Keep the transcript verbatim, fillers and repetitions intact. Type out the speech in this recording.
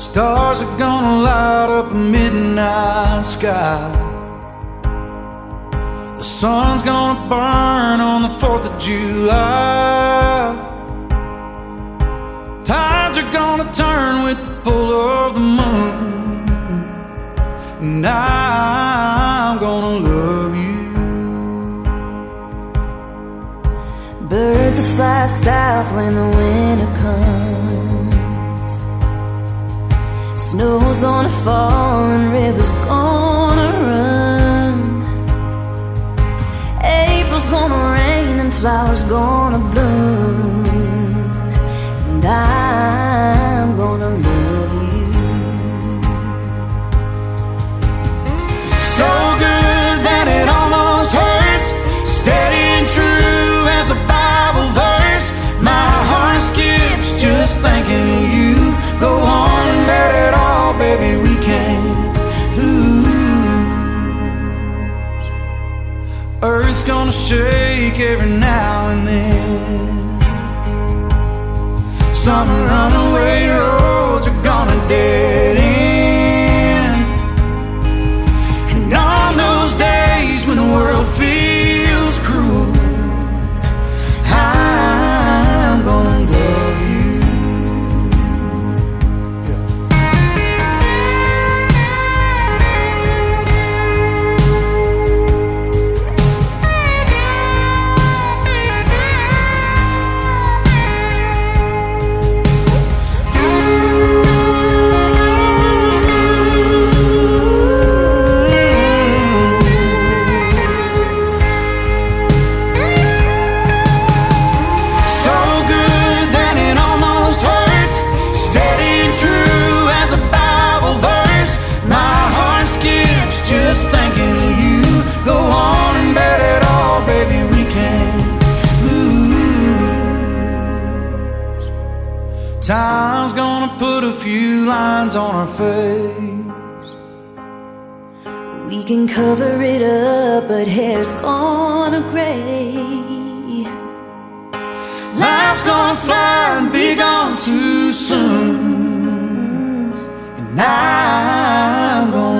Stars are gonna light up a midnight sky. The sun's gonna burn on the fourth of July. Tides are gonna turn with the pull of the moon, and I'm gonna love you. Birds will fly south when the winter comes. Snow's gonna fall and rivers gonna run. April's gonna rain and flowers gonna bloom, and I'm gonna love you. So good that it almost hurts, steady and true as a Bible verse. My heart skips just thinking of you. Go on and bet it all, baby, we can't lose. Earth's gonna shake every now and then. Some runaway roads are gonna dead end. And on those days when the world feels cruel, I'm gonna love you. Time's gonna put a few lines on our face. We can cover it up, but hair's gonna gray. Life's gonna fly and be gone too soon, and I'm gonna